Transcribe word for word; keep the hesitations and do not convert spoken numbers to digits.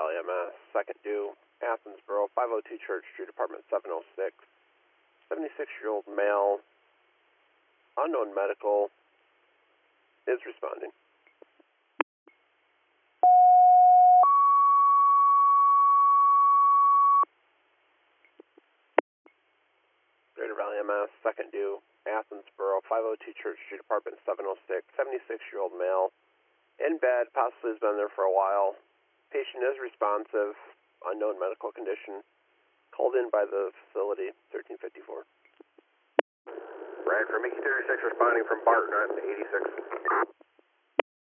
Valley M S, second due, Athensboro, five oh two Church Street, apartment seven oh six. seventy-six-year-old male, unknown medical, is responding. Greater Valley M S, second due, Athensboro, five oh two Church Street, apartment seven oh six. seventy-six-year-old male, in bed, possibly has been there for a while. Patient is responsive, unknown medical condition. Called in by the facility, thirteen fifty-four. Right, for Mickey thirty-six responding from Barton on eighty-six.